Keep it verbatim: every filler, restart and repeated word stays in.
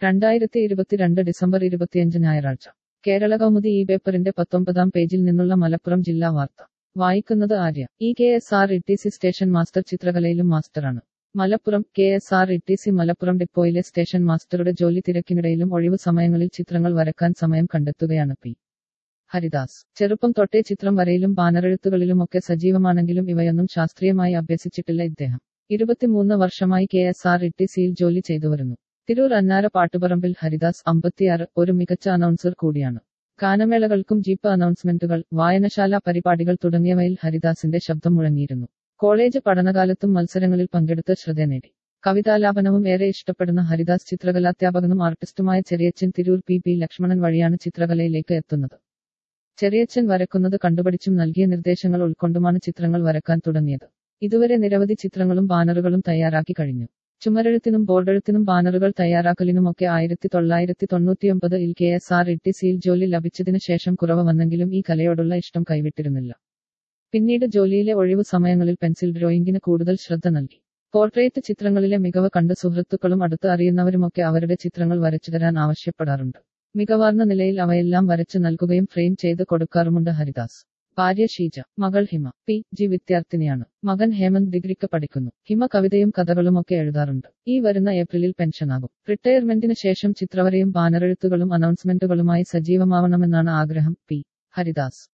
രണ്ടായിരത്തി ഇരുപത്തിരണ്ട് ഡിസംബർ ഇരുപത്തിയഞ്ച് ഞായറാഴ്ച കേരള കൗമുദി ഈ പേപ്പറിന്റെ പത്തൊമ്പതാം പേജിൽ നിന്നുള്ള മലപ്പുറം ജില്ലാ വാർത്ത വായിക്കുന്നത് Arya. E K S R E T C station master ചിത്രകലയിലും മാസ്റ്ററാണ്. Malappuram K S R E T C Malappuram ഡിപ്പോയിലെ സ്റ്റേഷൻ മാസ്റ്ററുടെ ജോലി തിരക്കിനിടയിലും ഒഴിവു സമയങ്ങളിൽ ചിത്രങ്ങൾ വരക്കാൻ സമയം കണ്ടെത്തുകയാണ് പി ഹരിദാസ്. ചെറുപ്പം തൊട്ടേ ചിത്രം വരയിലും ബാനറെഴുത്തുകളിലുമൊക്കെ സജീവമാണെങ്കിലും ഇവയൊന്നും ശാസ്ത്രീയമായി അഭ്യസിച്ചിട്ടില്ല ഇദ്ദേഹം. ഇരുപത്തിമൂന്ന് വർഷമായി K S R E T സിയിൽ ജോലി ചെയ്തുവരുന്നു. തിരൂർ അന്നാര പാട്ടുപറമ്പിൽ ഹരിദാസ് അമ്പത്തിയാറ് ഒരു മികച്ച അനൗൺസർ കൂടിയാണ്. ഗാനമേളകൾക്കും ജീപ്പ് അനൗൺസ്മെന്റുകൾ, വായനശാല പരിപാടികൾ തുടങ്ങിയവയിൽ ഹരിദാസിന്റെ ശബ്ദം മുഴങ്ങിയിരുന്നു. കോളേജ് പഠനകാലത്തും മത്സരങ്ങളിൽ പങ്കെടുത്ത് ശ്രദ്ധ നേടി. കവിതാലാപനവും ഏറെ ഇഷ്ടപ്പെടുന്ന ഹരിദാസ് ചിത്രകലാധ്യാപകനും ആർട്ടിസ്റ്റുമായ ചെറിയച്ചൻ തിരൂർ പി പി ലക്ഷ്മണൻ വഴിയാണ് ചിത്രകലയിലേക്ക് എത്തുന്നത്. ചെറിയച്ചൻ വരക്കുന്നത് കണ്ടുപഠിച്ചും നൽകിയ നിർദ്ദേശങ്ങൾ ഉൾക്കൊണ്ടുമാണ് ചിത്രങ്ങൾ വരക്കാൻ തുടങ്ങിയത്. ഇതുവരെ നിരവധി ചിത്രങ്ങളും ബാനറുകളും തയ്യാറാക്കി കഴിഞ്ഞു. ചുമരെഴുത്തിനും ബോർഡെഴുത്തിനും ബാനറുകൾ തയ്യാറാക്കലിനുമൊക്കെ ആയിരത്തി തൊള്ളായിരത്തി തൊണ്ണൂറ്റിയൊമ്പത് ഇൽ K S R E T സിയിൽ ജോലി ലഭിച്ചതിന് ശേഷം കുറവ് വന്നെങ്കിലും ഈ കലയോടുള്ള ഇഷ്ടം കൈവിട്ടിരുന്നില്ല. പിന്നീട് ജോലിയിലെ ഒഴിവു സമയങ്ങളിൽ പെൻസിൽ ഡ്രോയിങ്ങിന് കൂടുതൽ ശ്രദ്ധ നൽകി. പോർട്രേറ്റ് ചിത്രങ്ങളിലെ മികവ് കണ്ട് സുഹൃത്തുക്കളും അടുത്ത് അറിയുന്നവരുമൊക്കെ അവരുടെ ചിത്രങ്ങൾ വരച്ചുതരാൻ ആവശ്യപ്പെടാറുണ്ട്. മികവാർന്ന നിലയിൽ അവയെല്ലാം വരച്ചു നൽകുകയും ഫ്രെയിം ചെയ്ത് കൊടുക്കാറുമുണ്ട് ഹരിദാസ്. ഭാര്യ ഷീജ, മകൾ ഹിമ. പി ജി വിദ്യാർത്ഥിനിയാണ്. മകൻ ഹേമന്ത് ഡിഗ്രിക്ക് പഠിക്കുന്നു. ഹിമ കവിതയും കഥകളുമൊക്കെ എഴുതാറുണ്ട്. ഈ വരുന്ന ഏപ്രിലിൽ പെൻഷനാകും. റിട്ടയർമെന്റിന് ശേഷം ചിത്രവരയും ബാനറെഴുത്തുകളും അനൗൺസ്മെന്റുകളുമായി സജീവമാവണമെന്നാണ് ആഗ്രഹം. പി ഹരിദാസ്.